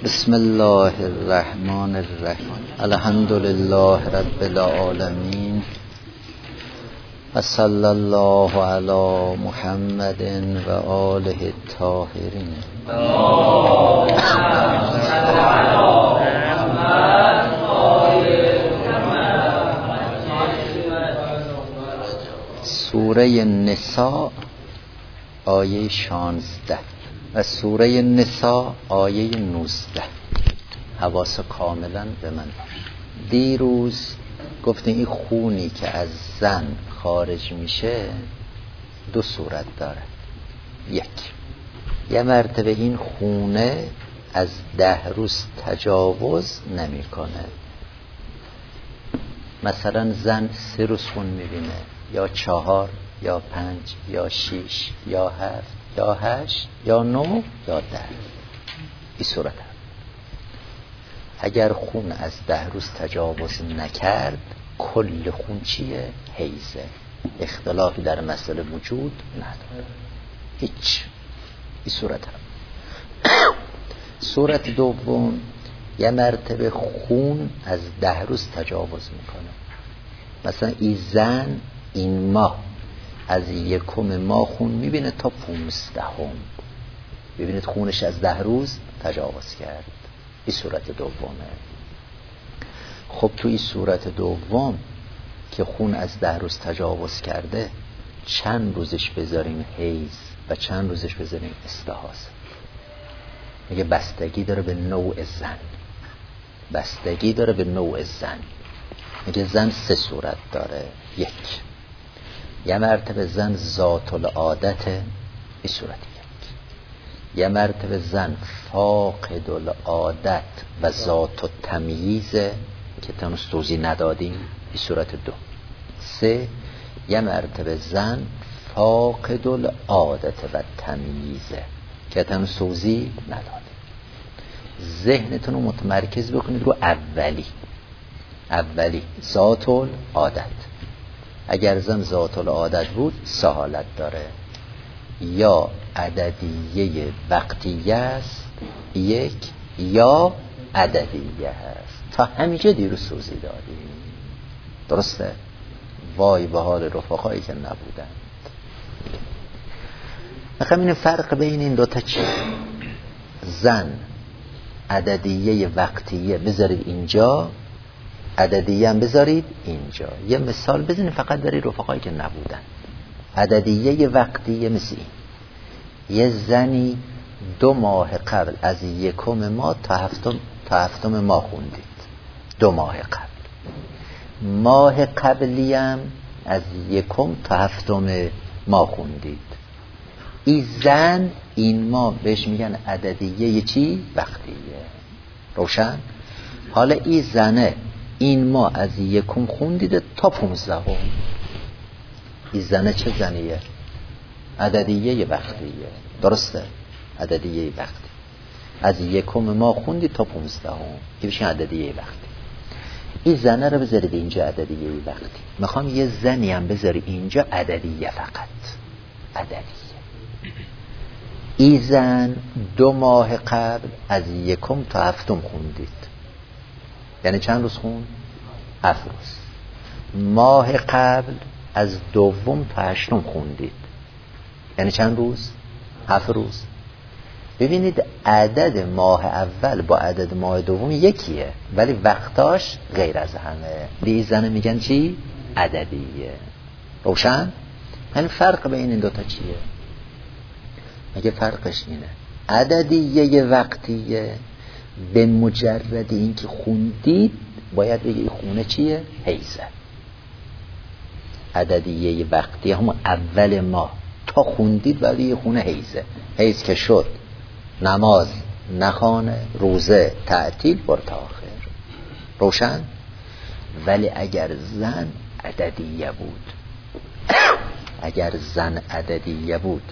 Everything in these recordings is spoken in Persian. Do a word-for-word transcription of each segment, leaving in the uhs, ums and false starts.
بسم الله الرحمن الرحیم. الحمد لله رب العالمین و صلی الله علی محمد و آله الطاهرین. سوره نساء آیه شانزده و سوره نساء آیه نوزده. حواس کاملا به من باش. دیروز گفتیم این خونی که از زن خارج میشه دو صورت داره. یک، یه مرتبه این خونه از ده روز تجاوز نمیکنه. مثلا زن سه روز خون میبینه، یا چهار، یا پنج، یا شیش، یا هفت، یا هشت، یا نو، یا ده. این صورت هم. اگر خون از ده روز تجاوز نکرد کل خون چیه؟ حیزه. اختلافی در مسئله وجود نداره، هیچ. این صورت هم. صورت دوم، یه مرتبه خون از ده روز تجاوز میکنه. مثلا این زن این ماه از یکم ماه خون میبینه تا پونزدهم. ببینید خونش از ده روز تجاوز کرد. این صورت دومه. خب تو این صورت دوم که خون از ده روز تجاوز کرده، چند روزش بذاریم حیض و چند روزش بذاریم استحاضه؟ میگه بستگی داره به نوع زن. بستگی داره به نوع زن. میگه زن سه صورت داره. یک، یه مرتبه زن ذات العادته. این صورت یک. یه مرتبه زن فاقد العادت و ذات التمییزه که تنوز توضیح ندادیم. این صورت دو. سه، یه مرتبه زن فاقد العادت و تمییزه که تنوز توضیح ندادیم. ذهنتون رو متمرکز بکنید رو اولی. اولی ذات العادت. اگر زن ذات العادت بود سه حالت داره: یا عددیه وقتیه است، یک، یا عددیه هست. تا همیشه دیروز توضیح دادیم. درسته؟ وای به حال رفقایی که نبودن. میخوام این فرق بین این دوتا چیه؟ زن عددیه وقتیه بذارید اینجا، عددیه هم بذارید اینجا. یه مثال بزنید فقط برای رفقایی که نبودن. عددیه وقتیه مثل این: یه زنی دو ماه قبل از یکم ماه تا هفتم تا هفتم ماه خوندید. دو ماه قبل. ماه قبلی هم از یکم تا هفتم ماه خوندید. این زن این ماه بهش میگن عددیه چی؟ وقتیه. روشن؟ حالا این زنه این ماه از یکم خوندید تا پونزدهم. این زنه چه زنیه؟ عددیه وقتیه. درسته؟ عددیه وقتی. از یکم ماه خوندید تا پونزدهم، که بشه عددیه وقتی. این زنه رو بذارید اینجا عددیه وقتی. میخوام یه زنی هم بذاری اینجا عددیه فقط. عددیه. این زن دو ماه قبل از یکم تا هفتم خوندید. یعنی چند روز خون؟ هفت روز. ماه قبل از دوم تا هشتم خوندید. یعنی چند روز؟ هفت روز. ببینید عدد ماه اول با عدد ماه دوم یکیه، ولی وقتاش غیر از همه. دی زنه میگن چی؟ عددیه. روشن؟ یعنی فرق بین این دوتا چیه؟ مگه فرقش اینه: عددیه وقتیه به مجرد اینکه خوندید باید بگی خونه چیه؟ حیزه. عددیه وقتی همون اول ماه تا خوندید ولی یه خونه حیزه. حیز که شد نماز نخوانه، روزه تعطیل برد تا آخر. روشن؟ ولی اگر زن عددیه بود اگر زن عددیه بود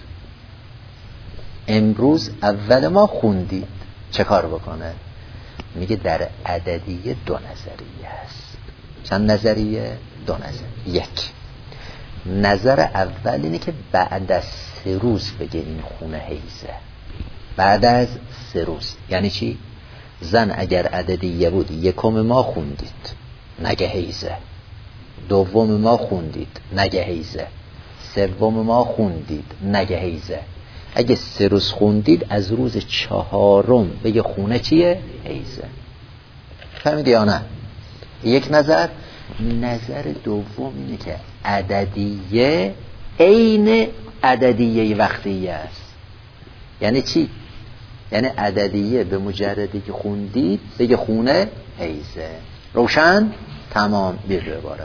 امروز اول ما خوندید، چه کار بکنه؟ میگه در عددیه دو نظریه هست. چند نظریه؟ دو نظریه. یک، نظر اول اینه که بعد از سه روز بگه این خونه حیزه. بعد از سه روز یعنی چی؟ زن اگر عددیه بود یکم ما خوندید نگه حیزه، دوم ما خوندید نگه حیزه، سوم ما خوندید نگه حیزه. اگه سه روز خوندید از روز چهارم بگه خونه چیه؟ حیزه. فهمیدی یا نه؟ یک نظر. نظر دوم اینه که عددیه عین عددیه وقتیه است. یعنی چی؟ یعنی عددیه به مجردی که خوندید بگه خونه حیزه. روشن؟ تمام. بیر به عبارت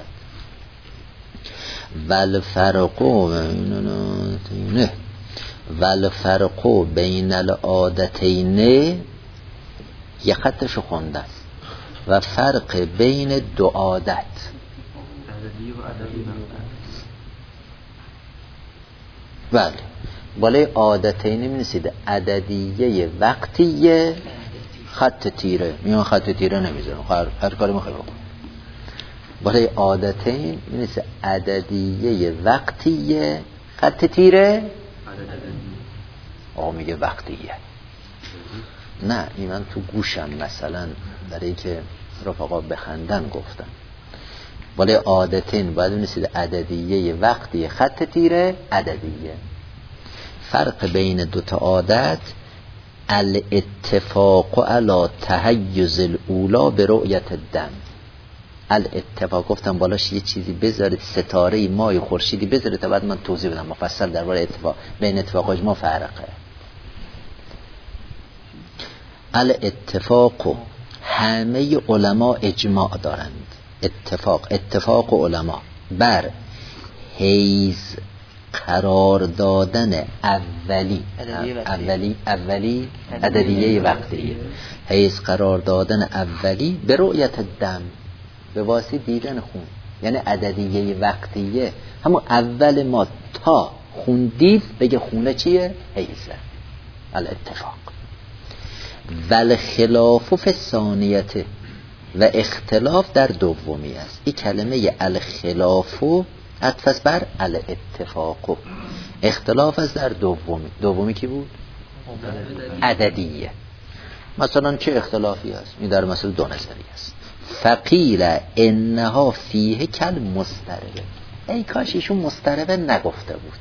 والفرقو بین والفرقو بین العادتین، یه خطشو خونده است، و فرق بین دو عادت. بله بالای عادتین می‌نویسید عددیه وقتیه خط تیره، میان خط تیره نمیذارم، هر هر کاری میخوای بکن. بالای عادتین می‌نویسید عددیه وقتیه خط تیره. آقا میگه وقتیه. نه این من تو گوشم مثلا برای که رفقا بخندن گفتم. بالای عادتین باید بنویسید عددیه وقتی خط تیره عددیه. فرق بین دوتا عادت الاتفاق علی تحیز الاولا به رؤیت الدم. الاتفاق گفتم بالاش یه چیزی بذارید، ستاره ماه خورشیدی بذارید تا بعد من توضیح بدم مفصل درباره اتفاق بین اتفاق و اجماع فرقه. الاتفاق همه علما اجماع دارند، اتفاق اتفاق علما بر حیز قرار دادن اولی اولی اولی عددیه وقتیه، حیز قرار دادن اولی به رؤیت الدم، به واسطه دیدن خون. یعنی عددیه وقتیه همون اول ما تا خوندید بگه خونه چیه؟ حیزه. الاتفاق. والخلاف فی الثانیه، و اختلاف در دومی است. این کلمه الخلاف عطف بر الاتفاق، اختلاف است در دومی. دومی کی بود؟ عددیه. مثلا چه اختلافی است؟ این در مثل دو نظری است. فقیل انها فیه کل مستربه. ای کاش ایشون مستربه نگفته بود.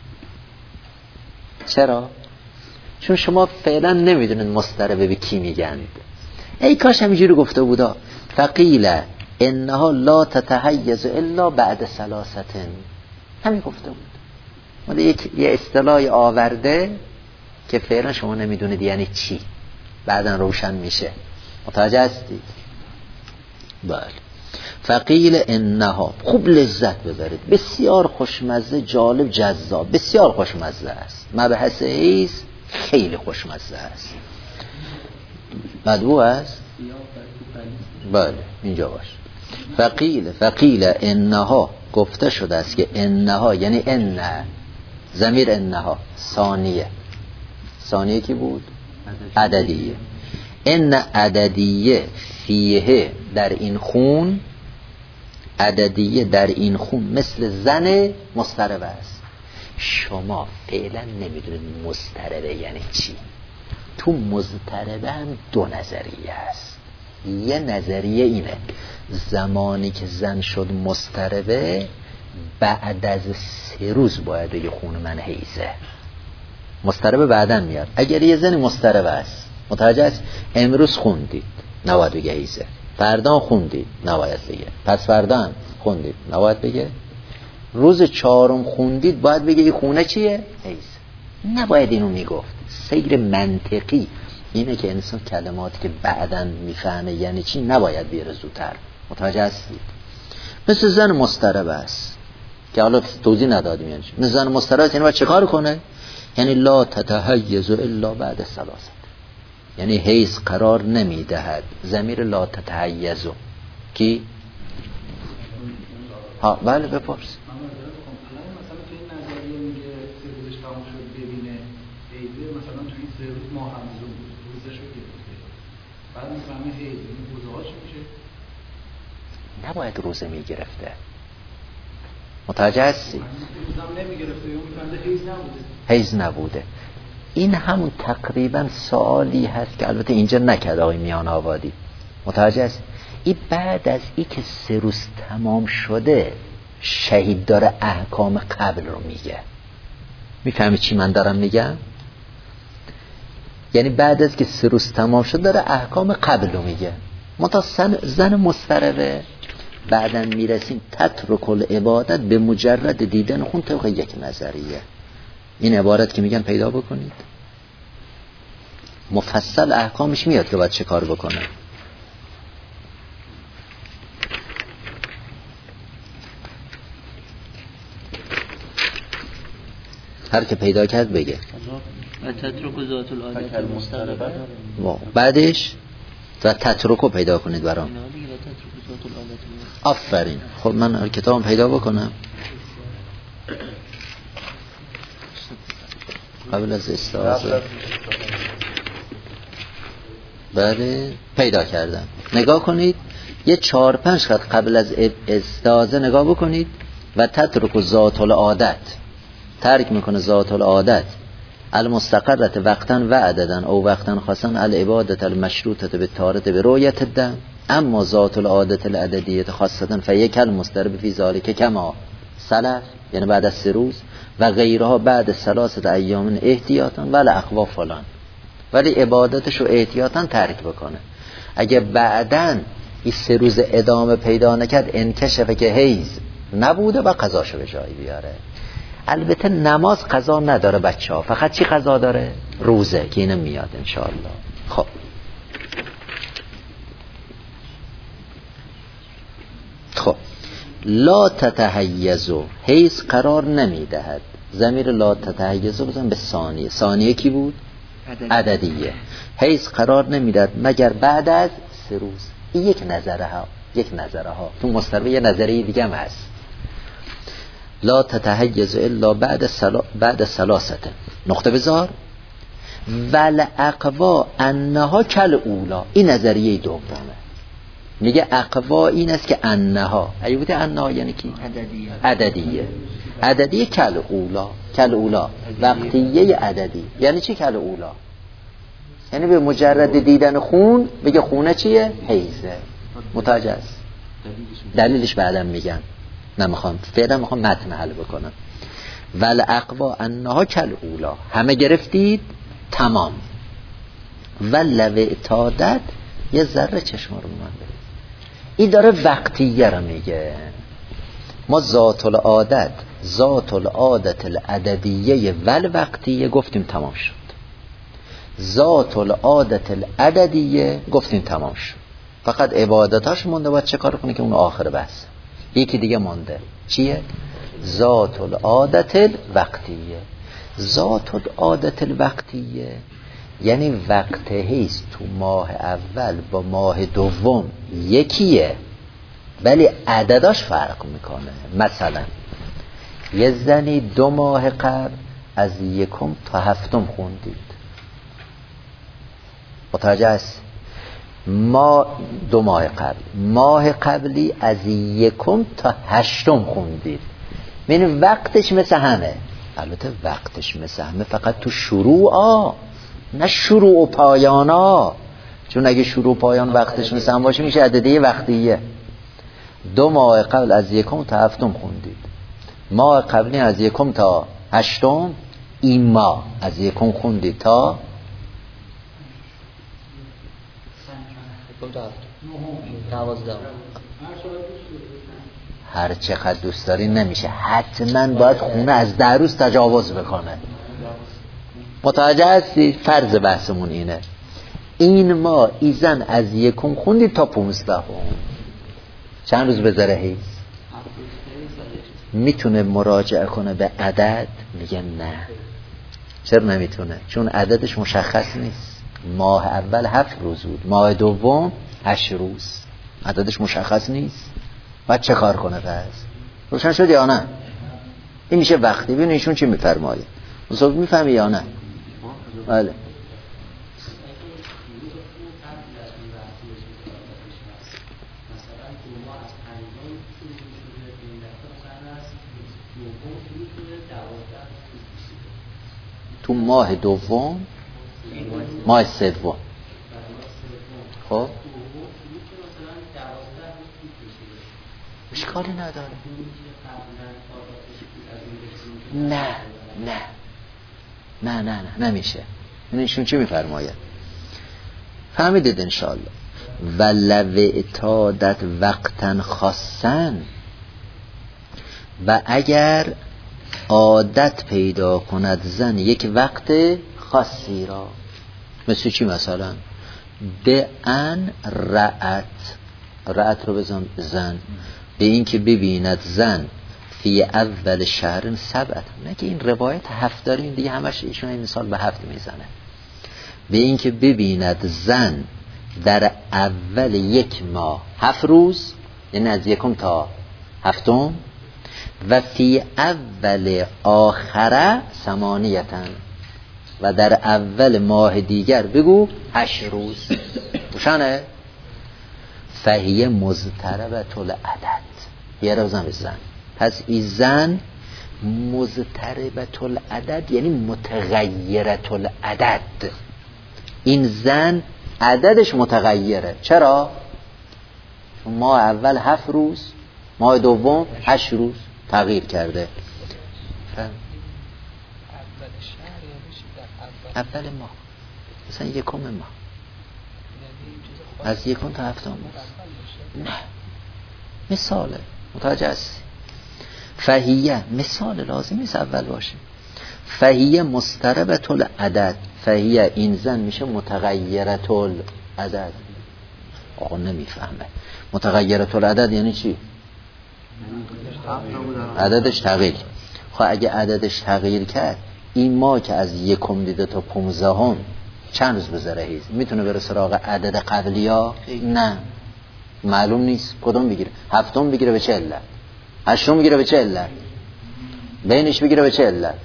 چرا؟ چون شما فعلا نمیدونید مستربه به کی میگند. ای کاش همینجوری گفته بودا. فقیل انها لا تتحیز الا بعد ثلاثه. همین گفته بود. ولی یک یه اصطلاحی آورده که فعلا شما نمیدونید یعنی چی، بعداً روشن میشه. متوجه هستید؟ بله. فقیل انها، خوب لذت ببرید، بسیار خوشمزه، جالب، جذاب، بسیار خوشمزه است. مبحث حیز خیلی خوشمزه است. مدعو است؟ بله اینجا باش. فقیل فقیل انها، گفته شده است که انها یعنی ان، ضمیر انها ثانیه. ثانیه کی بود؟ عددیه. ان عددیه فیه در این خون، عددیه در این خون مثل زن مضطربه است. شما فعلا نمیدونید مضطربه یعنی چی. تو مضطربه هم دو نظریه است. یه نظریه اینه زمانی که زن شد مضطربه بعد از سه روز باید بگه خون من حیزه. مضطربه بعدن میاد. اگر یه زن مضطربه است متوجه است، امروز خوندید نباید بگه حیزه، فردا خوندید نباید بگه، پس فردا خوندید نباید بگه، روز چهارم خوندید باید بگه این خونه چیه؟ حیزه. نباید اینو میگفت. سیر منطقی اینه که انسان کلماتی که بعداً میفهمه یعنی چی نباید بیاره زودتر. متوجه هستید؟ مثل زن مضطربه است که حالا توضیح ندادیم یعنی چی. مثل زن مضطربه است یعنی باید چه کار کنه؟ یعنی لا تتحیز الا بعد ثلاثه، یعنی حیز قرار نمیدهد. ضمیر لا تتحیز کی؟ ها بله بپرس. نباید روزه میگرفته. متوجه هستی؟ حیز نبوده. این همون تقریبا سوالی هست که البته اینجا نکرد آقای میان آبادی، متوجه است؟ این بعد از این که سه روز تمام شده شهید داره احکام قبل رو میگه. میفهمی چی من دارم میگم؟ یعنی بعد از که سه روز تمام شد داره احکام قبل رو میگه. منتها زن مضطربه بعدن میرسیم تترک العبادت به مجرد دیدن خون طبق یک نظریه. این عبارت که میگن پیدا بکنید، مفصل احکامش میاد که باید چه کار بکنه. هر که پیدا کرد بگه. و تترک ذات العادت المضطربه. بعدش و تترکو پیدا کنید برام. آفرین. خب من کتابم پیدا بکنم قبل از استعاذه. بله پیدا کردم. نگاه کنید یه چهار پنج خط قبل از استعاذه نگاه بکنید. و تترک ذات العادت، ترک میکنه ذات العادت المستقرت وقتا و عددن او وقتا خاصن العبادت المشروطه به طارت به رؤیت الدم اما ذات العادت العددیه خاصتا فیک المسترب فی ذالک کما سلف، یعنی بعد از سه روز و غیرها بعد ثلاثه ایام احتیاطا ولی اقوا فلان، ولی عبادتش رو احتیاطا ترک بکنه. اگه بعدن این سه روز ادامه پیدا نکرد انکشفه که حیض نبوده و قضاشو به جایی بیاره. البته نماز قضا نداره بچه ها، فقط چی قضا داره؟ روزه که اینم میاد انشاءالله. خب خب لا تتحیزو، حیث قرار نمیدهد. ضمیر لا تتحیزو بزن به ثانیه. ثانیه کی بود؟ عددیه. حیث قرار نمیدهد مگر بعد از سه روز. این یک نظره ها، یک نظره ها. تو مستربه یه نظریه دیگه هم هست. لا تتحیز الا بعد سلا بعد ثلاثه نقطه بذار ول اقوا انها کل اولا. این نظریه دومه. میگه اقوا این است که انها، اگه بوده انها یعنی کی؟ عددیه. عددیه. عددیه کل اولا. کل اولا وقتیه عددی. یعنی چی کل اولا؟ یعنی به مجرد دیدن خون بگه خونه چیه؟ حیزه. متوجه است؟ دلیلش بعدم میگم، نمیخوام فعلا میخوام متن حل بکنم. ول اقوا انها کل اولا، همه گرفتید تمام. ولو اعتادت یه ذره چشم رو من برید. این داره وقتیه رو میگه. ما ذات العادت ذات العادت العددیه ول وقتیه گفتیم تمام شد. ذات العادت العددیه گفتیم تمام شد. فقط عبادتاش مونده، باید چه کار کنه که اون آخر بحث. یکی دیگه مونده چیه؟ ذات العادت الوقتیه. ذات العادت الوقتیه یعنی وقت حیض تو ماه اول با ماه دوم یکیه ولی عدداش فرق میکنه. مثلا یه زنی دو ماه قبل از یکم تا هفتم خوندید، متوجه است؟ ما دو ماه قبل ماه قبلی از یکم تا هشتم خوندید، یعنی وقتش مثل همه. البته وقتش مثل همه فقط تو شروع ها، نه شروع و پایان ها، چون اگه شروع و پایان وقتش مثل هم باشه میشه عددیه وقتیه. دو ماه قبل از یکم تا هفتم خوندید، ماه قبلی از یکم تا هشتم، این ماه از یکم خوندید تا هر چقدر دوست داری نمیشه، حتما باید خونه از ده روز تجاوز بکنه. متوجه هستی؟ فرض بحثمون اینه. این ما ایزن از یکم خوندی تا پونزده چند روز بذاره حیض؟ میتونه مراجعه کنه به عدد؟ میگه نه. چرا نمیتونه؟ چون عددش مشخص نیست. ماه اول هفت روز بود، ماه دوم هشت روز، عددش مشخص نیست. باید چه کار کنه پس؟ روشن شد یا نه؟ این میشه وقتی. ببین ایشون چی میفرمایه، مصابه میفهمی یا نه؟ بله. تو تو ماه دوم ماه سوم. خب اشکالی نداره. نه نه نه نه نه نمیشه. این ایشون چی میفرماید؟ فهمیدید انشاءالله. ولو اعتادت وقتا خاصن، و اگر عادت پیدا کند زن یک وقت خاصی را، مثل چی مثلا؟ به ان رأت، رأت رو بزن زن، به این که ببیند زن فی اول شهر سبعت، نه که این روایت هفت داریم دیگه همش ایشون این مثال به هفت میزنه. به این که ببیند زن در اول یک ماه هفت روز، یعنی از یکم تا هفتم، و فی اول آخره ثمانیتن، و در اول ماه دیگر بگو هشت روز. روشنه؟ فهیه مضطربة العدد، یه روزم زن. پس این زن مضطربة العدد یعنی متغیرة العدد. این زن عددش متغیره. چرا؟ ماه اول هفت روز، ماه دوم هشت روز تغییر کرده. اول ماه مثلا یکم ماه، از یکم تا هفتم ماه. نه مثاله، متوجه هستی؟ فهیه مثال لازم نیست اول باشه. فهیه مضطربة العدد، فهیه این زن میشه متغیرة العدد. آقا نمیفهمه متغیرة العدد یعنی چی؟ عددش تغییر. خب اگه عددش تغییر کرد، این ماه که از یکم دیده تا پونزدهم چند روز بذاره هیز؟ میتونه بره سراغ عدد قبلی ها؟ نه، معلوم نیست کدوم بگیره. هفتم بگیره به چه علت؟ هشتم بگیره به چه علت؟ بینش بگیره به چه علت؟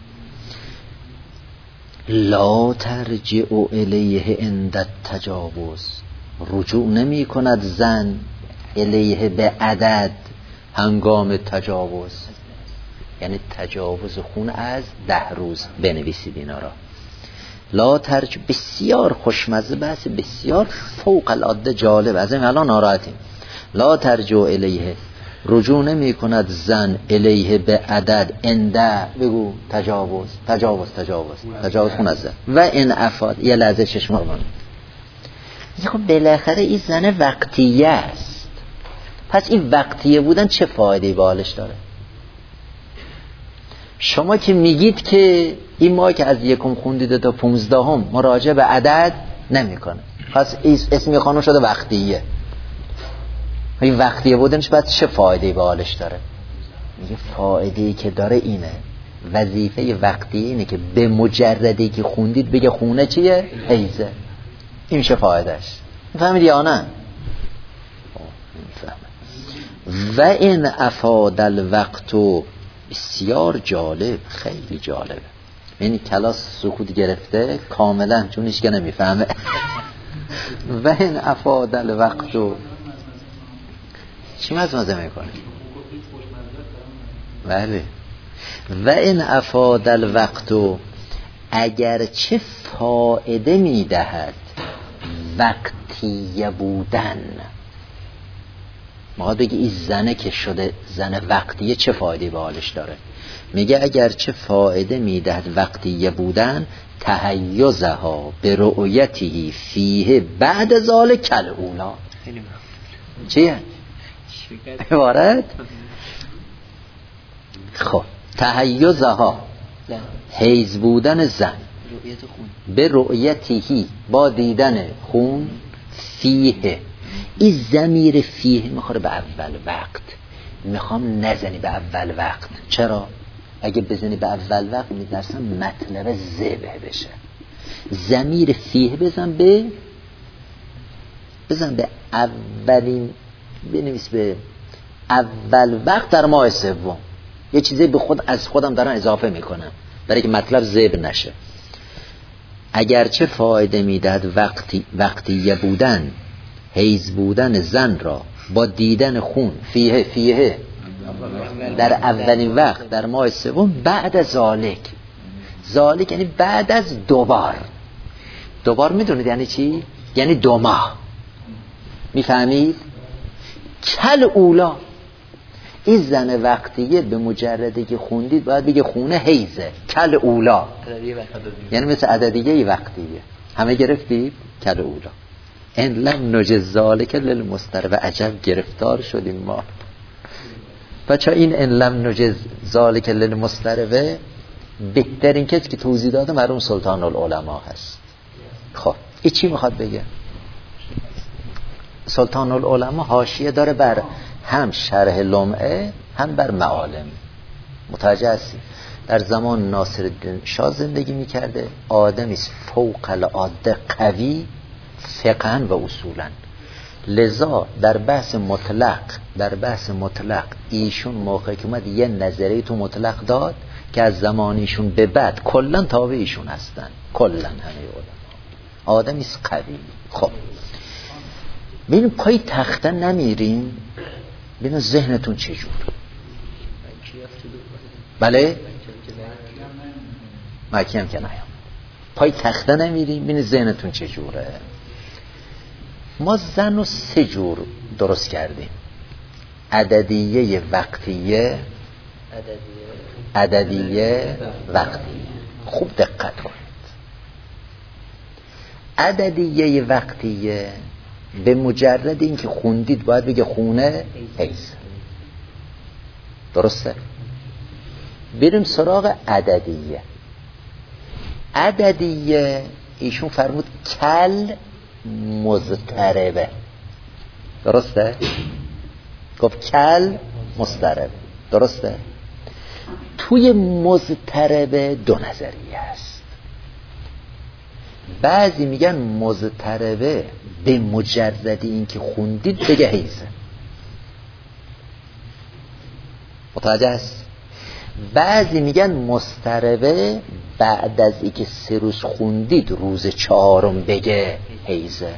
لا ترجع الیه عند التجاوز، رجوع نمی کند زن الیه به عدد هنگام تجاوز، یعنی تجاوز خون از ده روز. بنویسید اینا را. لا ترجع، بسیار خوشمزه، بحث بسیار فوق العاده جالب. از این الان ناراحتیم. لا ترجع الیه، رجوع نمی کند زن الیه به عدد انده، بگو تجاوز تجاوز تجاوز تجاوز خون از زن. و این افاد، یه لحظه چشم رو بند. خب بالاخره این زن وقتیه است. پس این وقتیه بودن چه فایده‌ای به حالش داره؟ شما که میگید که این ماه که از یکم خوندیده تا پونزدهم مراجعه به عدد نمیکنه، پس اسم خانم شده وقتیه. این وقتیه بودنش بعد چه فایده‌ای به حالش داره؟ میگه فایده‌ای که داره اینه، وظیفه وقتیه اینه که به مجردی که خوندید بگه خونه چیه؟ حیزه. این میشه فایدهش. فهمید یا نه؟ و این افاد الوقت، بسیار جالب، خیلی جالبه. یعنی کلاس سکوت گرفته کاملا، چون هیچ که نمیفهمه. و این افاد الوقت، چی مزمزه میکنه؟ بله. و این افاد الوقت، اگر چه فایده میدهد وقتیه بودن. ما بگی این زنه که شده زن وقتیه چه فایده به حالش داره؟ میگه اگر چه فایده میدهد وقتیه بودن، تحیزها به رؤیته فیه بعد ذالک کل اولا. چیه؟ عبارت؟ خب تحیزها، حیز بودن زن به رؤیته، با دیدن خون، فیه، این ضمیر فیه میخوره به اول وقت. میخوام نزنی به اول وقت. چرا؟ اگه بزنی به اول وقت میدرسن مطلب ذبح بشه. ضمیر فیه بزن به بزن به اولین، بنویس به اول وقت در ماه سوم. یه چیزی به خود از خودم دارن اضافه میکنم برای که مطلب ذبح نشه. اگرچه فایده میدهد وقتی وقتیه بودن، حیز بودن زن را با دیدن خون، فیه فیه در اولین وقت در ماه سوم، بعد ذالک، ذالک یعنی بعد از دوبار. دوبار میدونید یعنی چی؟ یعنی دو ماه. میفهمید؟ کل اولا، این زن وقتیه به مجردی که خوندید باید بگه خونه حیزه. کل اولا یعنی مثل عددیه وقتیه. همه گرفتید؟ کل اولا. ان لم نجز ذالک للمستر. و عجب گرفتار شدیم ما بچه. این ان لم نجز ذالک للمستر و بهترین کسی که توضیح داده مرحوم سلطان العلماء هست. خب این چی میخواد بگه؟ سلطان العلماء حاشیه داره بر هم شرح لمعه هم بر معالم. متوجه هستی؟ در زمان ناصرالدین شاه زندگی میکرده، آدمی است فوق العاده قوی فقها و اصولا. لذا در بحث مطلق در بحث مطلق ایشون موقعی که اومد یه نظریه تو مطلق داد که از زمانیشون به بعد کلا تابع ایشون هستن، کلا همه علما. آدمی است قوی. خب ببین پای تخته نمیریم، ببین ذهنتون چجور. بله مکی هم که نیام پای تخته نمیریم، ببین ذهنتون چجوره. ما زن رو سه جور درست کردیم: عددیه وقتیه، عددیه وقتیه. خوب دقت کنید. عددیه وقتیه به مجرد اینکه خوندید باید بگه خونه حیز. درسته؟ بریم سراغ عددیه. عددیه ایشون فرمود کل مضطربه. درسته؟ گفت کل مضطربه. درسته؟ توی مضطربه دو نظریه است. بعضی میگن مضطربه به مجرد اینکه خوندید بگه حیزه. متوجه است؟ بعضی میگن مضطربه بعد از اینکه سه روز خوندید روز چهارم بگه حیزه.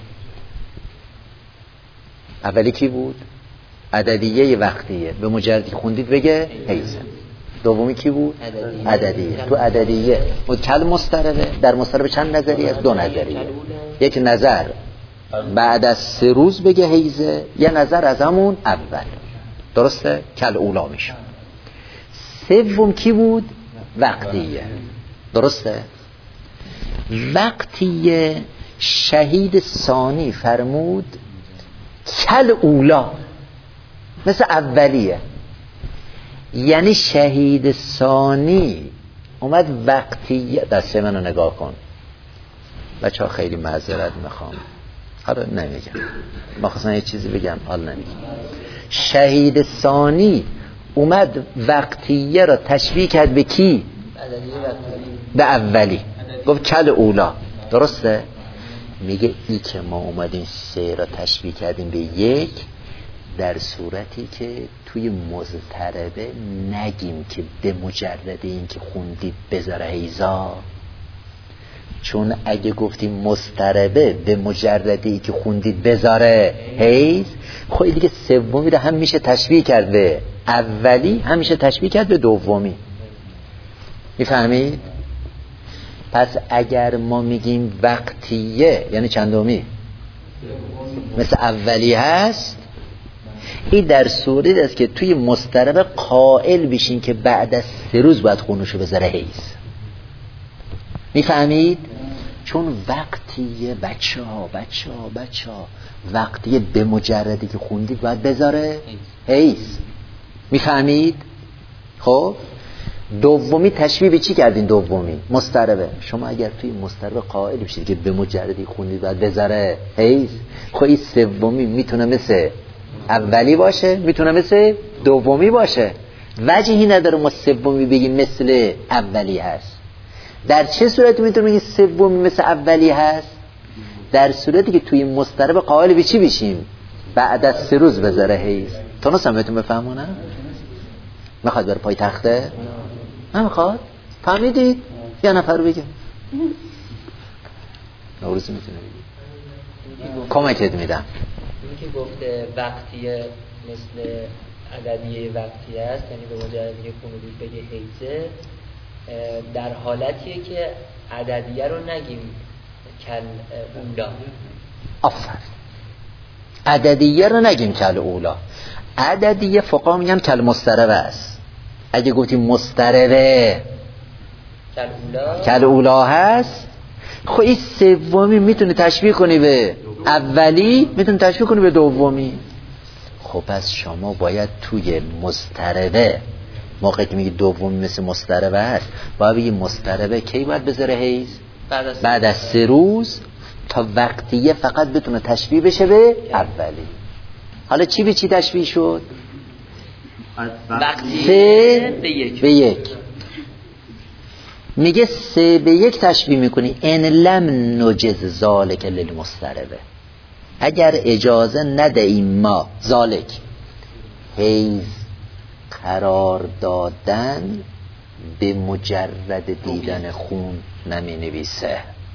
اولی کی بود؟ عددیه وقتیه، به مجردی خوندید بگه حیزه. دومی کی بود؟ عددیه. عددیه. تو عددیه کل مضطربه. در مضطربه چند نظریه است؟ دو نظریه. یک نظر بعد از سه روز بگه حیزه، یه نظر از همون اول. درسته؟ کل اولا میشه. سوم کی بود؟ وقتیه. درسته؟ وقتیه شهید ثانی فرمود کل اولا، مثل اولیه. یعنی شهید ثانی اومد وقتیه. دسته منو نگاه کن بچه ها، خیلی معذرت میخوام، حالا نمیگم، مخصوصا یه چیزی بگم حالا نمیگم. شهید ثانی اومد وقتیه را تشبیه کرد به کی؟ به اولی. گفت کل اولا. درسته؟ میگه ای که ما اومدیم سه را تشبیه کردیم به یک، در صورتی که توی مضطربه نگیم که به مجرد این که خوندید بذاره حیزا. چون اگه گفتیم مضطربه به مجرد این که خوندید بذاره حیز، خب دیگه سومی رو هم میشه تشبیه کرد به اولی، هم میشه تشبیه کرد به دومی. میفهمید؟ پس اگر ما میگیم وقتیه یعنی چندمی؟ مثل اولی هست. این در صورتی است که توی مضطربه قائل بشین که بعد از سه روز باید خونوشو بذاره حیز. میفهمید؟ چون وقتیه بچه ها بچه ها بچه ها وقتیه به مجردی که خوندید باید بذاره حیز. میفهمید؟ خب دومی تشبیه به چی کردین؟ دومی مضطربه. شما اگر توی مضطربه قائل بشید که به مجردی خوندید باید بذاره حیز، خب این سومی میتونه مثل اولی باشه، میتونه مثل دومی باشه. وجهی نداره ما سومی بگیم مثل اولی هست. در چه صورتی میتونه بگیم سومی مثل اولی هست؟ در صورتی که توی مضطربه قائل به چی بشیم؟ بعد از سه روز بذاره حیز. تونستم بهتون بفهمونم؟ میخواد بره پای تخته؟ نمیخواد؟ فهمیدید؟ یه نفر بگه نوروزی میتونه بگه کمکت میدم. این که گفته وقتیه مثل عددیه وقتیه است، یعنی به مجردی که خوندید بگه حیزه، در حالتیه که عددیه رو نگیم کل اولا. آفر عددیه رو نگیم کل اولا. عددیه فقها میگن کل مستربه است. اگه گفتیم مستربه کل اولا کل اولا هست، خب این سومی میتونه تشبیه کنی به اولی، میتونه تشبیه کنی به دومی. خب پس شما باید توی مستربه موقعی که میگی دومی مثل مستربه هست، باید بگی مستربه کی باید بذاره حیض؟ بعد از بعد از سه روز، تا وقتیه فقط بتونه تشبیه بشه به اولی. حالا چی به چی تشبیه شد؟ وقتی سه به یک. به یک میگه سه به یک تشبیه میکنی. ان لم نجز ذالک للمستربه، اگر اجازه ندهیم ما ذالک حیض قرار دادن به مجرد دیدن خون نمی نویسه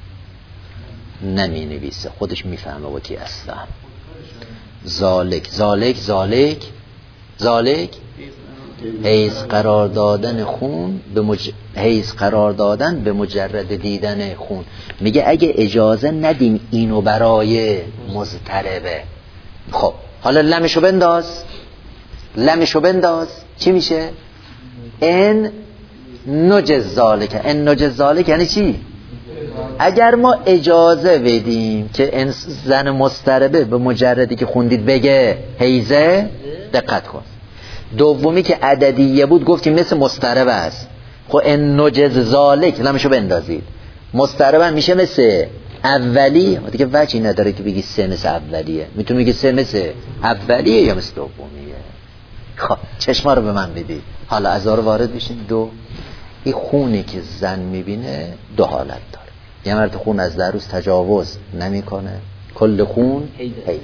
نمی نویسه خودش میفهمه و کی هستم. ذالک ذالک ذالک ذالک حیض قرار دادن خون به مج... حیض قرار دادن به مجرد دیدن خون. میگه اگه اجازه ندیم اینو برای مضطربه، خب حالا لمشو بنداز لمشو بنداز چی میشه؟ ان نجز ذالک. ان نجز ذالک یعنی چی؟ اگر ما اجازه بدیم که زن مضطربه به مجردی که خوندید بگه حیضه، دقت کن، دومی که عددیه بود گفتیم مثل مضطربه است. خب ان نجز ذالک لمشو بندازید، مضطربه میشه مثل اولی. دیگه وجهی نداره که بگی سه مثل اولیه، میتونی بگی سه مثل اولیه یا مثل دومیه. خب چشما رو به من بدید. حالا از آره وارد بشین. دو، این خونی که زن میبینه دو حالت داره. یه مرد خون از در روز تجاوز نمیکنه، کل خون حیض.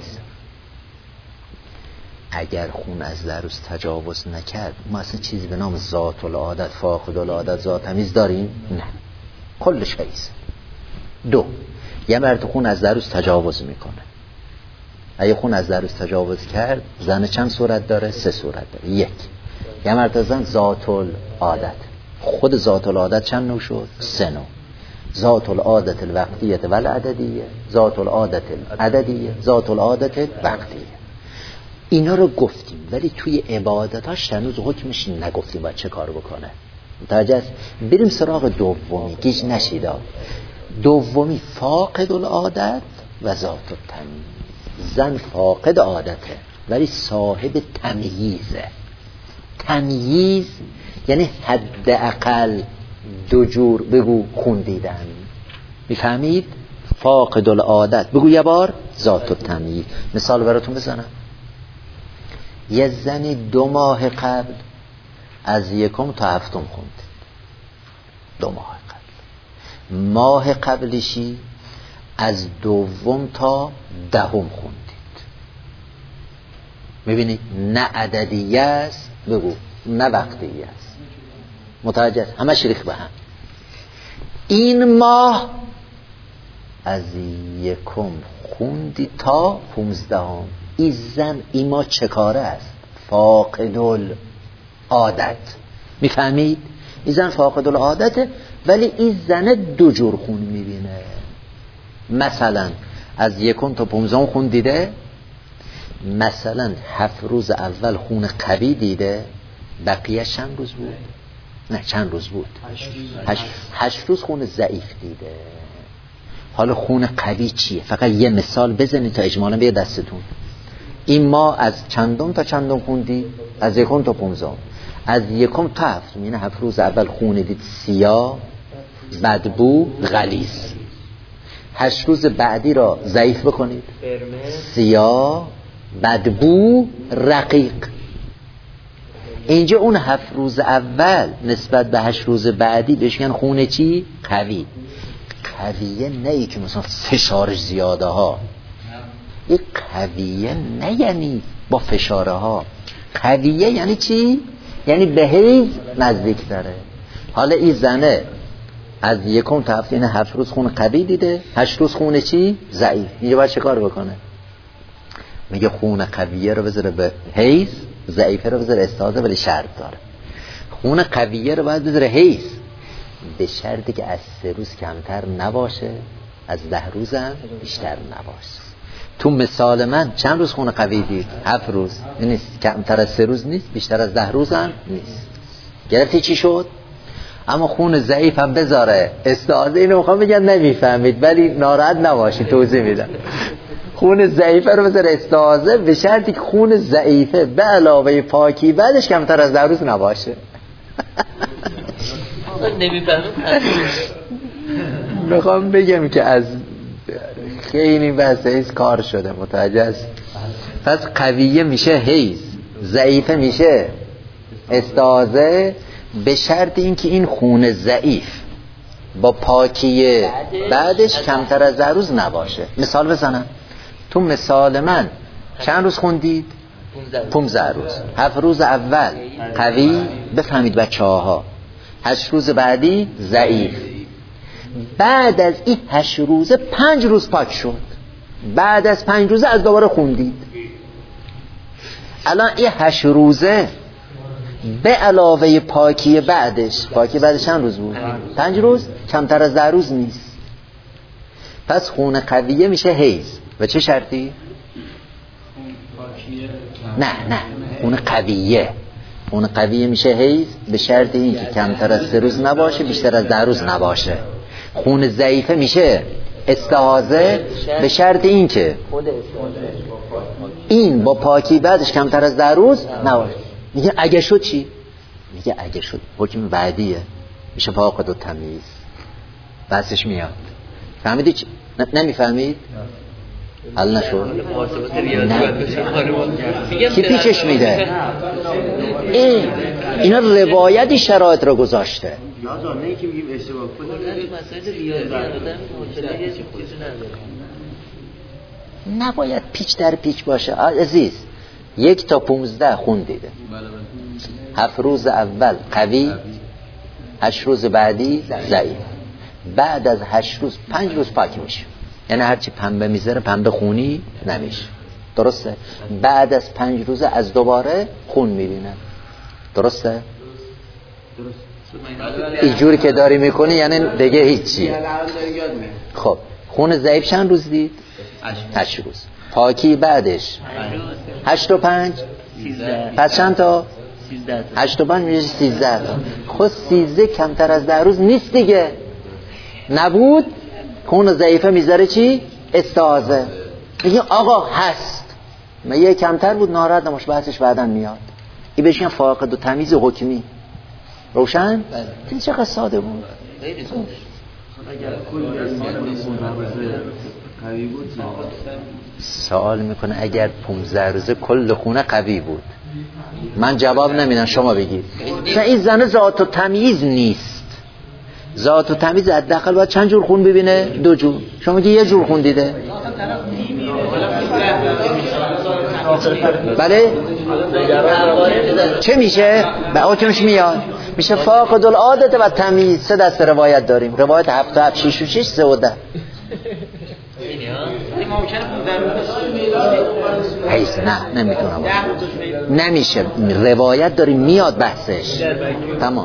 اگر خون از در روز تجاوز نکرد، ما اصلا چیزی به نام ذات العادت، فاقد العادت، ذات تمیز داریم؟ نه، کلش حیض. دو، یه مرد خون از در روز تجاوز میکنه. اگه خون از در روز تجاوز کرد، زن چند صورت داره؟ سه صورت داره. یک، یه مرد زن ذات العادت. خود ذات العادت چند نوع شد؟ سه نوع. ذات العادت الوقتیه و العددیه، ذات العادت العددیه، ذات العادت الوقتیه. اینا رو گفتیم، ولی توی عبادتاش هنوز حکمش نگفتیم باید چه کار بکنه. متوجه است؟ بریم سراغ دومی، گیج نشیدا. دومی فاقد العادت و ذات التمییز. زن فاقد عادته ولی صاحب تمییزه. تمییز یعنی حداقل دو جور بگو خون دیدن. میفهمید؟ فاقد العادت بگو یه بار، ذات التمییز. مثال براتون بزنم. یه زنی دو ماه قبل از یکم تا هفتم خوند، دو ماه قبل. ماه قبلشی از دوم تا دهم خوندید. میبینید نه عددیه است بگو، نه وقتیه است. متوجه است؟ همه شریک به هم. این ماه از یکم خوندی تا پونزدهم. این زن این ماه چه کاره است؟ فاقد العادت. میفهمید؟ این زن فاقد العادته، ولی این زن دو جور خون میبینه. مثلا از یکم تا پونزدهم خون دیده، مثلا هفت روز اول خون قوی دیده، بقیه چند روز بود؟ نه چند روز بود؟ هشت, هشت روز خون ضعیف دیده. حالا خون قوی چیه؟ فقط یه مثال بزنید تا اجمالا بیاد دستتون. این ما از چندم تا چندم خوندی؟ از یکم تا پونزدهم. از یکم تا هفتم، یعنی هفت روز اول خون دید سیاه، بدبو، غلیظ. هشت روز بعدی را ضعیف بکنید، سیاه، بدبو، رقیق. اینجا اون هفت روز اول نسبت به هشت روز بعدی بهش میگن خون چی؟ قوی. قویه نه ای که مثلا فشارش زیاده ها. این قویه نه یعنی با فشاره ها. قویه یعنی چی؟ یعنی به حیض نزدیک داره. حالا این زنه از یکم تا هفت، یعنی هفت روز خون قوی دیده، هشت روز خون چی؟ ضعیف. اینجا باید چه کار بکنه؟ میگه خون قویه رو بذاره به حیض، ضعیفه رو بذاره استحاضه، ولی شرط داره. خون قویه رو باید بذاره حیض. به شرطی که از سه روز کمتر نباشه، از ده روز هم بیشتر نباشه. تو مثال من چند روز خون قوی دید؟ هفت روز. نیست کمتر از سه روز نیست، بیشتر از ده روز هم نیست. گرفتی چی شد؟ اما خون ضعیف هم بذاره استعاده. اینو میخوام بگم نمیفهمید ولی ناراحت نباشید، توضیح میدم. خون ضعیفه رو بذاره استعاده به شرطی که خون ضعیفه به علاوه پاکی بعدش کمتر از ده روز نباشه. نمیفهمم. میخوام بگم که از خیلی بحث حیز کار شده، متوجه است؟ پس قویه میشه حیز، ضعیفه میشه استعاده، به شرط اینکه این خون ضعیف با پاکیه بعدش کمتر از ده روز نباشه. مثال بزنم. تو مثال من چند روز خوندید؟ پونزده روز. هفت روز اول قوی، بفهمید بچه ها، هشت روز بعدی ضعیف. بعد از این هشت روزه پنج روز پاک شد، بعد از پنج روزه از دوباره خوندید. الان این هشت روزه به علاوه پاکی بعدش، پاکی بعدش چند روز بود؟ پنج روز، کمتر از ده روز نیست. پس خون قویه میشه حیض. و چه شرطی؟ نه نه خون قویه خون قویه میشه حیض به شرط این که کمتر از سه روز نباشه، بیشتر از ده روز نباشه. خون ضعیفه میشه استحاضه به شرط این که این با پاکی بعدش کمتر از ده روز نباشه. میگه اگه شد چی؟ میگه اگه شد حکم بعدیه، میشه فاقد و تمیز، بحثش میاد. فهمیدی چی؟ نمیفهمید؟ حل نشد؟ کی پیچش میده؟ این اینا روایتی شرایط رو گذاشته. نباید پیچ در پیچ باشه عزیز. یک تا پونزده خون دیده، هفت روز اول قوی، هشت روز بعدی ضعیف، بعد از هشت روز پنج روز پاک میشه. یعنی هرچی پنبه میذاره پنبه خونی نمیشه، درسته؟ بعد از پنج روزه از دوباره خون میبینه، درسته؟ اینجوری که داری میکنی یعنی دیگه هیچی. خب خون ضعیف چند روز دید؟ هشت روز. پاکی بعدش هشت و پنج، پس چند تا؟ هشت و پنج میشه سیزده تا. خود سیزده کمتر از ده روز نیست دیگه. نبود خون ضعیفه میذاره چی؟ استعاضه. میگه آقا هست، ما یه کمتر بود ناراحت نماش، بحثش بعدن میاد. این بهش میگن فاقد و تمیز حکمی. روشن؟ این چقدر ساده بود. سوال میکنه اگر پونزده روزه کل خونه قوی بود، من جواب نمیدم، شما بگید. نه این زن ذات و تمیز نیست. ذات و تمیز حداقل باید چند جور خون ببینه؟ دو جور. شما میگی یه جور خون دیده. بله چه میشه؟ به حکمش میاد، میشه فاقد العادت و تمیز. سه دست روایت داریم، روایت هفت و هفت، شیش و شیش، سه و ده. حیث نه نمیتونم، نمیشه. روایت داریم میاد بحثش. تمام.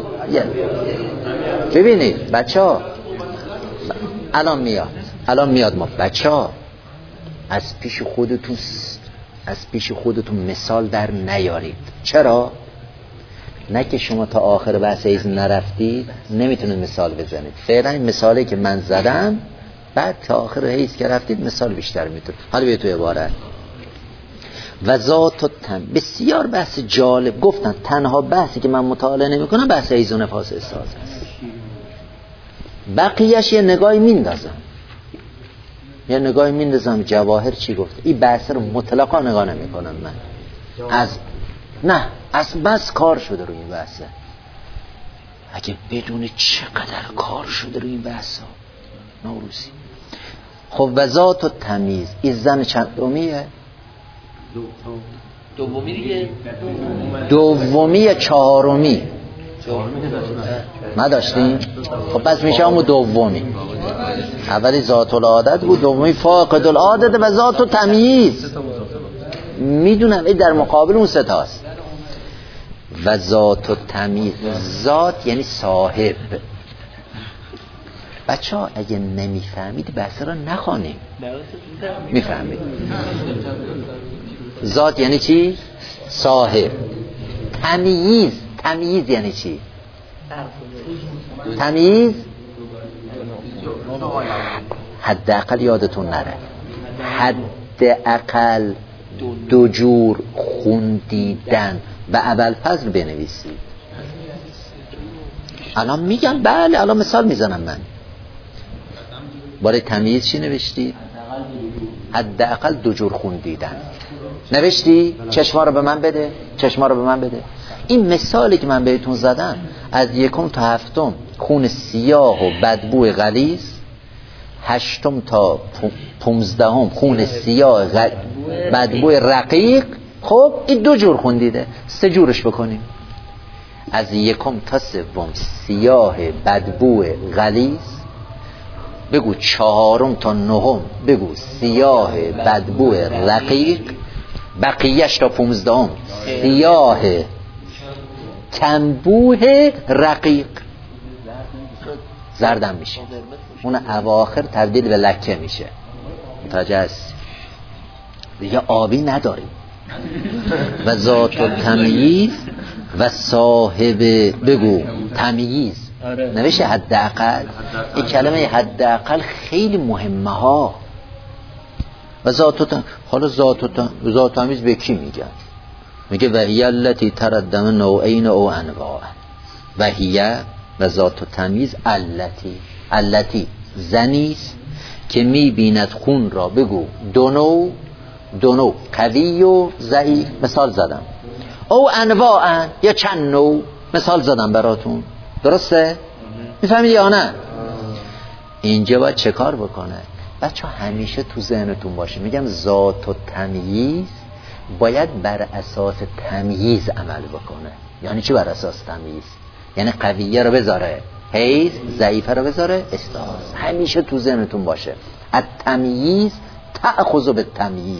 ببینید بچه ها الان میاد الان میاد ما بچه ها از پیش خودتون از پیش خودتون مثال در نیارید. چرا؟ نه که شما تا آخر بحث حیض نرفتید نمیتونید مثال بزنید. فعلا این مثالی که من زدم، بعد تا آخر حیض که رفتید مثال بیشتر میتونید. حالا بیا تو عبارت و ذات و تن. بسیار بحث جالب. گفتن تنها بحثی که من مطالعه نمی کنم بحث حیض و نفاس استحاضه است. بقیهش یه نگاهی میندازم یه نگاهی میندازم جواهر چی گفته. این بحث رو مطلقا نگاه نمی کنم من. از نه از بس کار شده روی این بحثه. اگه بدون چقدر کار شده روی این بحث ها نوروزی. خب و ذات و تمیز این زن چندمیه؟ دومی دیگه. دومی چهارمی ما داشتیم. خب پس میشه همون دومی. اولی ذات العادت بود، دومی فاقد العادت و ذات و تمیز. میدونم این در مقابل اون سه تاست. و ذات و تمیز. ذات یعنی صاحب، بچه ها اگه نمیفهمید بحث را نخوانیم. میفهمید ذات یعنی چی؟ صاحب. تمییز، تمییز یعنی چی؟ تمییز حداقل یادتون نره، حداقل دو جور خوندیدن و ابوالفضل بنویسید. الان میگم بله، الان مثال میزنم من. برای تمییز چی نوشتی؟ حداقل دو جور خوندیدن نوشتی؟ چشما رو به من بده، چشما رو به من بده. این مثالی که من بهتون زدم از یکم تا هفتم خون سیاه و بدبو غلیظ، هشتم تا پونزدهم خون سیاه غ... بدبو رقیق. خب این دو جور خوندیده، سه جورش بکنیم. از یکم تا سوم سیاه بدبو غلیظ بگو، چهارم تا نهم بگو سیاه بدبو رقیق، بقیهش تا پونزدهم سیاه کمبوه رقیق. زردم میشه، اون اواخر تبدیل به لکه میشه. متوجه هست؟ دیگه آبی نداریم. و ذات التمییز و صاحب بگو تمییز نوشه حداقل. این کلمه حداقل خیلی مهمه ها. و ذات حالا ذات ذات تمییز به کی میگن؟ میگه وهی التی تردم نوعین او انواع. وهی و ذات تمییز التی، التی زنیست که میبیند خون را بگو دو نوع، دو نوع قوی و ضعیف. مثال زدم. او انواع یا چند نوع. مثال زدم براتون. درسته؟ میفهمید یا نه؟ اینجا باید چه کار بکنه؟ بچه همیشه تو ذهنتون باشه، میگم ذات و تمییز باید بر اساس تمییز عمل بکنه. یعنی چی بر اساس تمییز؟ یعنی قویه رو بذاره حیث، ضعیفه رو بذاره استعاز. همیشه تو ذهنتون باشه. التمییز تأخذ به تمییز،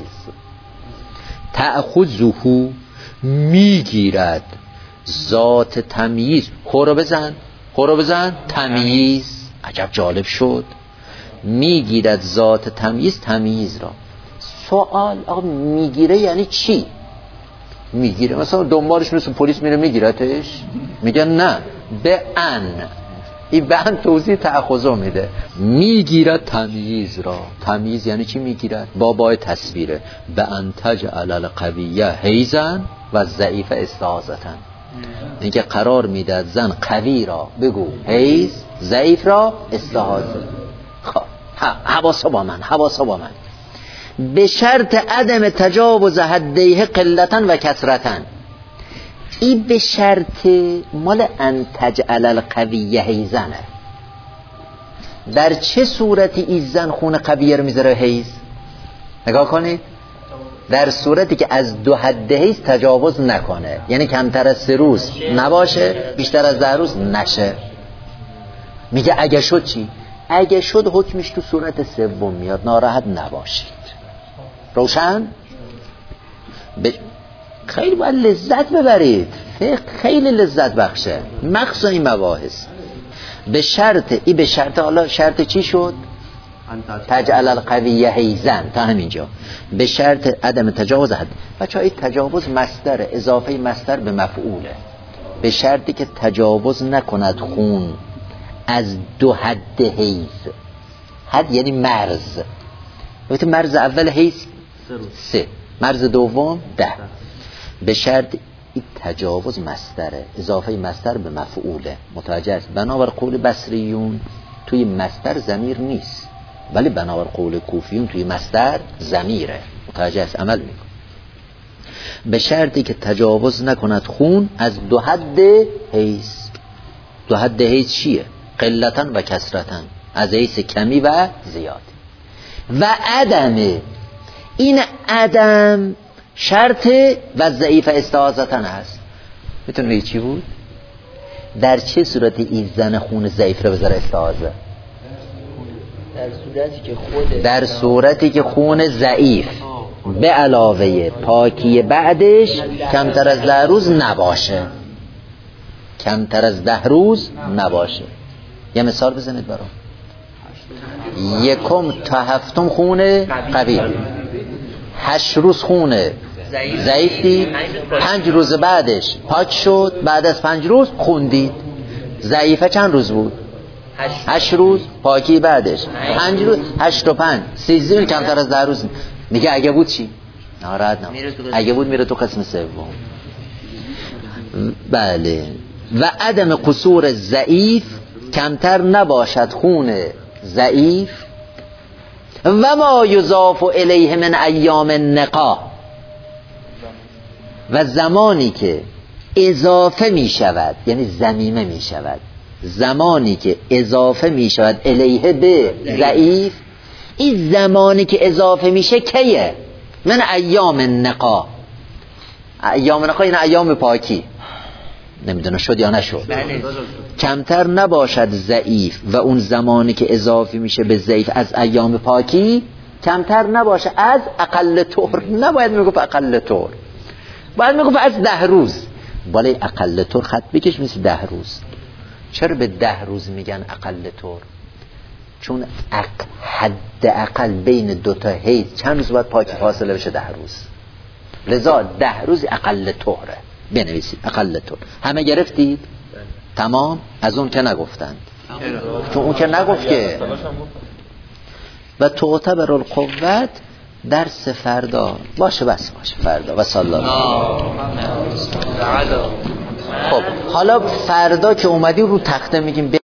تأخذه میگیرد ذات تمییز. خورو بزن، خورو بزن تمییز. عجب جالب شد. میگیرد ذات تمییز تمییز را. سوال آقا میگیره یعنی چی؟ میگیره مثلا دنبالش مثل پلیس میره میگیرتش؟ میگن نه، به ان. این به ان توضیح تأخذه میده. میگیرد تمییز را. تمییز یعنی چی میگیرد؟ بابای تصویره. به ان تجعل القویه حیزن و ضعیف استعاذتن. اینکه قرار میده زن قوی را بگو حیز، ضعیف را استعاذه. خب حواسا با من، حواسا با من. به شرط عدم تجاوز حدیه قلتن و کثرتن. این به شرط مال ان تجعل القویه حیزنه. در چه صورتی این زن خون قویه رو میذاره حیز؟ نگاه کنید. در صورتی که از دو حد حیز تجاوز نکنه، یعنی کمتر از سه روز نباشه، بیشتر از ده روز نشه. میگه اگه شد چی؟ اگه شد حکمش تو صورت سوم میاد، ناراحت نباشید. روشن؟ ب... خیلی باید لذت ببرید. فقه خیلی لذت بخشه، مخصوصا این مباحث. به شرط، ای به شرط، حالا شرط چی شد؟ تجعل القویه حیزن. تا همینجا به شرط عدم تجاوز حد. بچه های تجاوز مصدر، اضافه مصدر به مفعوله. به شرطی که تجاوز نکند خون از دو حد حیز. حد یعنی مرز. وقت مرز اول حیز سه، مرز دوم ده. به شرط این تجاوز مصدره، اضافه مصدر به مفعوله. متوجه است؟ بنابر قول بصریون توی مصدر ضمیر نیست، ولی بنابر قول کوفیون توی مصدر ضمیره. متوجه است؟ عمل میکن. به شرطی که تجاوز نکند خون از دو حد حیز. دو حد حیز چیه؟ قلتن و کثرتن، از حیث کمی و زیاد. و عدمه، این عدم شرط و ضعیف استعاذتن هست. میتونه بگی چی بود؟ در چه صورتی این زن خون ضعیف رو بذاره استعاذه؟ در صورتی که خود در صورتی که خون ضعیف به علاوه پاکی بعدش کمتر از ده روز نباشه. کمتر از ده روز نباشه. یه مثال بزنید برام. یکم تا هفتم خون قوی، هشت روز خون ضعیف دید، پنج روز بعدش پاک شد، بعد از پنج روز خون دید. ضعیفه چند روز بود؟ هشت روز. پاکی بعدش پنج روز، هشت و پنج سیزده، کمتر از ده روز. میگه اگه بود چی؟ ناراحت نباش، اگه بود میره تو قسم سوم. بله. و عدم قصور ضعیف، کمتر نباشد خون ضعیف. و ما یضاف الیه من ایام النقا، و زمانی که اضافه می شود، یعنی ضمیمه می شود، زمانی که اضافه می شود الیه به ضعیف، این زمانی که اضافه میشه کیه؟ من ایام النقا. ایام النقا این ایام پاکی، نمیدونه شد یا نشد. بله. کمتر نباشد ضعیف، و اون زمانی که اضافه میشه به ضعیف از ایام پاکی کمتر نباشه از اقل طور. نباید میگفت اقل طور، باید میگفت از ده روز. ولی اقل طور خط بکش مثل ده روز. چرا به ده روز میگن اقل طور؟ چون اق... حد اقل بین دوتا حیض چند روز باید پاکی فاصله بشه؟ ده روز. لذا ده روز اقل طوره. بنویسید اقل طور. همه گرفتید؟ تمام. از اون که نگفتند، چون اون که نگفت که. و تعتبر القوت درس فردا باشه، بس باشه فردا. و صلی الله. خب حالا فردا که اومدی رو تخته میگیم